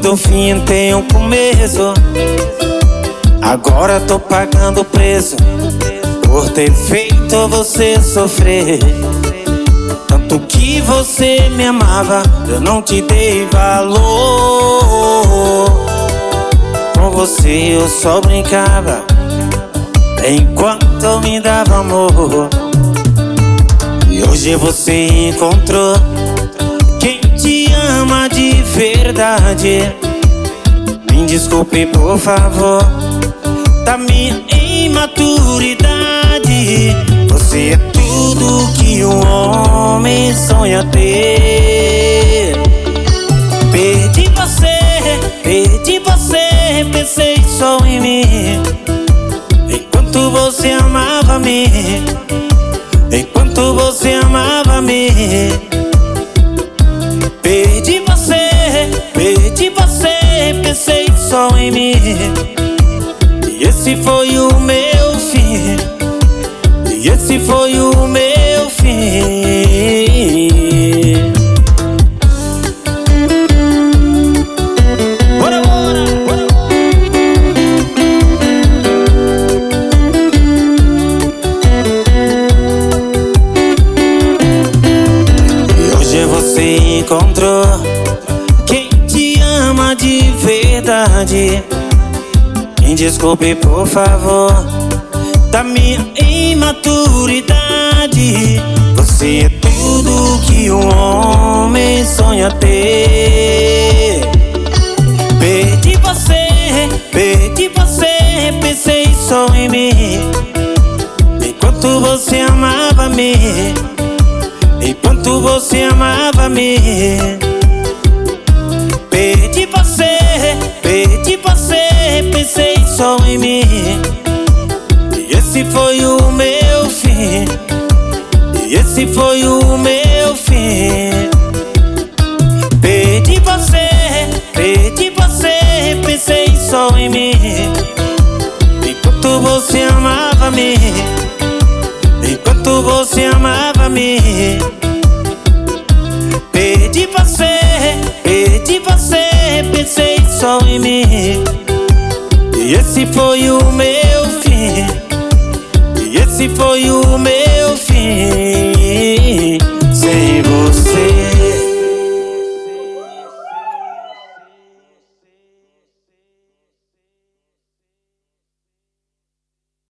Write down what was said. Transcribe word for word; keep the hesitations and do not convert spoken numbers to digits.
Todo fim tem um começo. Agora tô pagando o preço por ter feito você sofrer. Tanto que você me amava, eu não te dei valor. Com você eu só brincava enquanto eu me dava amor. E hoje você encontrou quem te ama de verdade. Me desculpe por favor da minha imaturidade. Você é tudo que um homem sonha ter. Perdi você, perdi você, pensei só em mim. Enquanto você amava-me, enquanto você amava-me. Perdi você, perdi você, pensei só em mim. E esse foi o meu fim, e esse foi o meu fim. Bora, bora, bora. E hoje você encontrou quem te ama de verdade. Me desculpe por favor da minha imaturidade. Você é tudo que um homem sonha ter. Perdi você, perdi você, pensei só em mim. Enquanto você amava-me, enquanto você amava-me. Perdi você, perdi você, pensei só em mim. E esse foi o meu fim, e esse foi o meu fim. Perdi você, perdi você, pensei só em mim. Enquanto você amava-me, enquanto você amava-me. Perdi você, perdi você, pensei só em mim. E esse foi o meu fim, e esse foi o meu fim.